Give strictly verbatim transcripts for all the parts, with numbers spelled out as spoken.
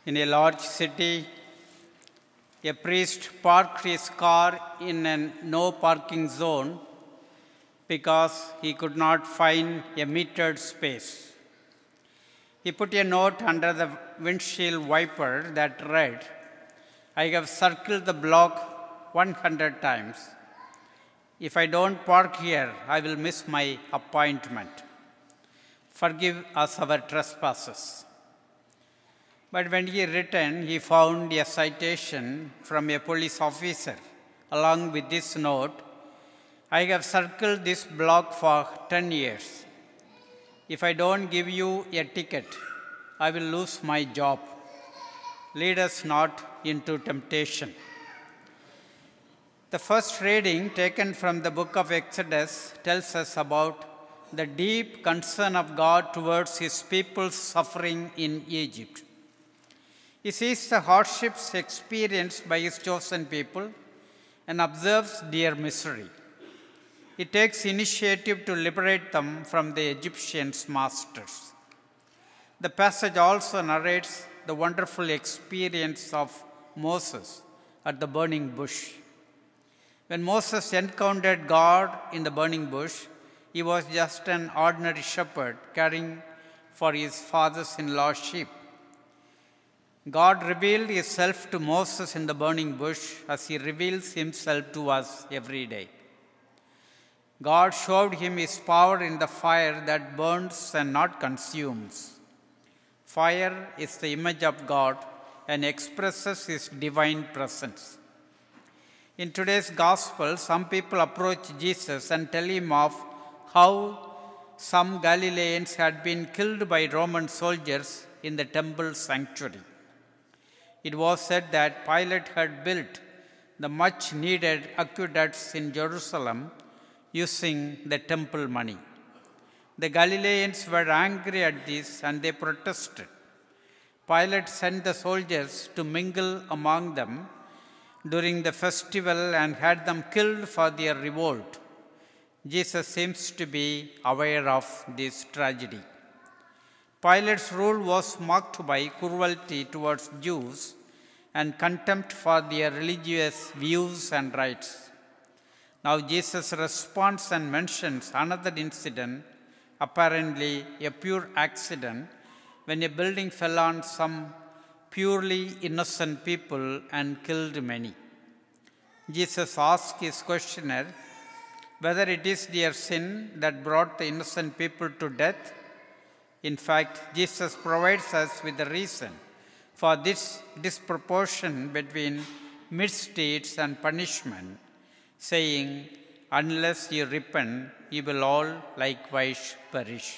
In a large city, a priest parked his car in a no parking zone because he could not find a metered space. He put a note under the windshield wiper that read, "I have circled the block one hundred times. If I don't park here, I will miss my appointment. Forgive us our trespasses." But when he returned, he found a citation from a police officer along with this note, "I have circled this block for ten years. If I don't give you a ticket, I will lose my job. Lead us not into temptation." The first reading taken from the book of Exodus tells us about the deep concern of God towards his people's suffering in Egypt. He sees the hardships experienced by his chosen people and observes their misery. He takes initiative to liberate them from the Egyptians' masters. The passage also narrates the wonderful experience of Moses at the burning bush. When Moses encountered God in the burning bush, he was just an ordinary shepherd caring for his father-in-law's sheep. God revealed himself to Moses in the burning bush as he reveals himself to us every day. God showed him his power in the fire that burns and not consumes. Fire is the image of God and expresses his divine presence. In today's gospel, some people approach Jesus and tell him of how some Galileans had been killed by Roman soldiers in the temple sanctuary. It was said that Pilate had built the much needed aqueducts in Jerusalem using the temple money. The Galileans were angry at this and they protested. Pilate sent the soldiers to mingle among them during the festival and had them killed for their revolt. Jesus seems to be aware of this tragedy. Pilate's rule was marked by cruelty towards Jews and contempt for their religious views and rights. Now Jesus responds and mentions another incident, apparently a pure accident, when a building fell on some purely innocent people and killed many. Jesus asks his questioner whether it is their sin that brought the innocent people to death. In fact, Jesus provides us with the reason for this disproportion between misdeeds and punishment, saying, "Unless you repent, you will all likewise perish."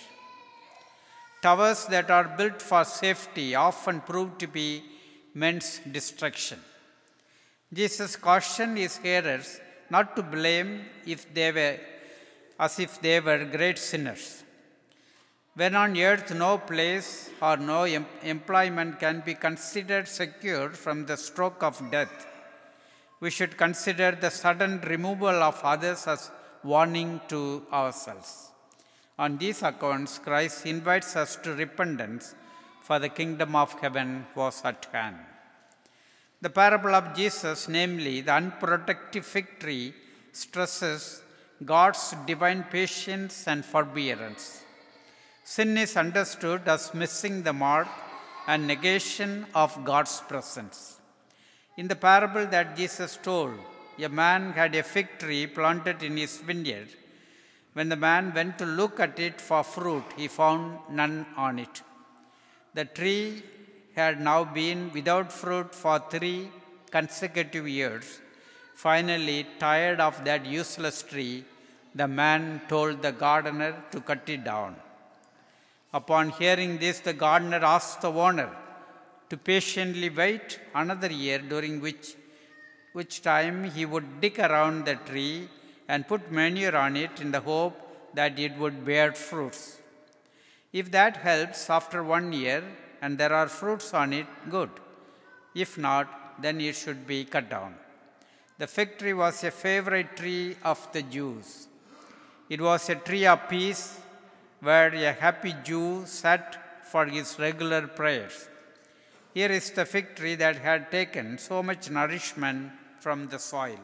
Towers that are built for safety often prove to be men's destruction. Jesus cautioned his hearers not to blame if they were, as if they were great sinners. When on earth no place or no em- employment can be considered secure from the stroke of death, we should consider the sudden removal of others as warning to ourselves. On these accounts, Christ invites us to repentance, for the kingdom of heaven was at hand. The parable of Jesus, namely the unprotected fig tree, stresses God's divine patience and forbearance. Sin is understood as missing the mark and negation of God's presence. In the parable that Jesus told, a man had a fig tree planted in his vineyard. When the man went to look at it for fruit, he found none on it. The tree had now been without fruit for three consecutive years. Finally, tired of that useless tree, the man told the gardener to cut it down. Upon hearing this, the gardener asked the owner to patiently wait another year, during which, which time he would dig around the tree and put manure on it in the hope that it would bear fruits. If that helps after one year and there are fruits on it, good. If not, then it should be cut down. The fig tree was a favorite tree of the Jews. It was a tree of peace where a happy Jew sat for his regular prayers. Here is the fig tree that had taken so much nourishment from the soil.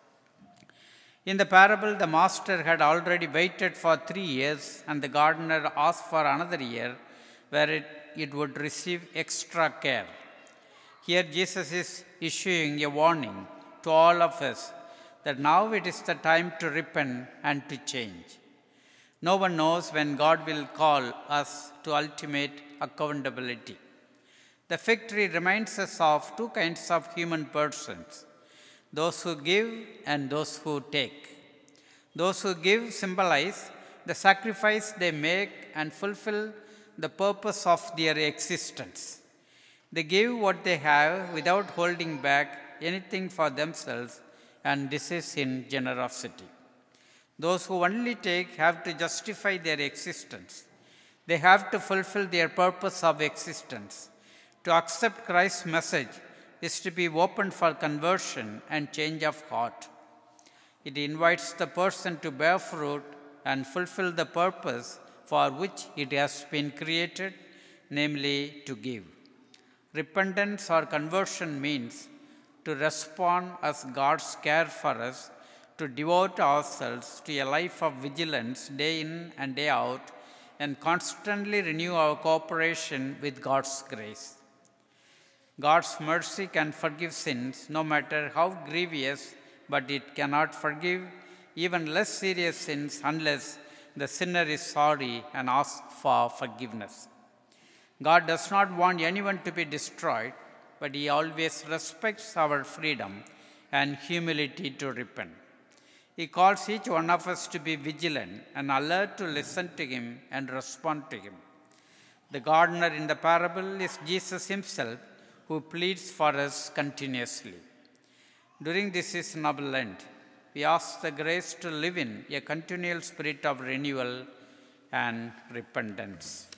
In the parable, the master had already waited for three years, and the gardener asked for another year where it, it would receive extra care. Here, Jesus is issuing a warning to all of us that now it is the time to repent and to change. No one knows when God will call us to ultimate accountability. The fig tree reminds us of two kinds of human persons: those who give and those who take. Those who give symbolize the sacrifice they make and fulfill the purpose of their existence. They give what they have without holding back anything for themselves, and this is in generosity. Those who only take have to justify their existence. They have to fulfill their purpose of existence. To accept Christ's message is to be open for conversion and change of heart. It invites the person to bear fruit and fulfill the purpose for which it has been created, namely to give. Repentance or conversion means to respond as God's care for us, to devote ourselves to a life of vigilance day in and day out, and constantly renew our cooperation with God's grace. God's mercy can forgive sins, no matter how grievous, but it cannot forgive even less serious sins unless the sinner is sorry and asks for forgiveness. God does not want anyone to be destroyed, but He always respects our freedom and humility to repent. He calls each one of us to be vigilant and alert to listen to Him and respond to Him. The gardener in the parable is Jesus Himself, who pleads for us continuously. During this season of Lent, we ask the grace to live in a continual spirit of renewal and repentance.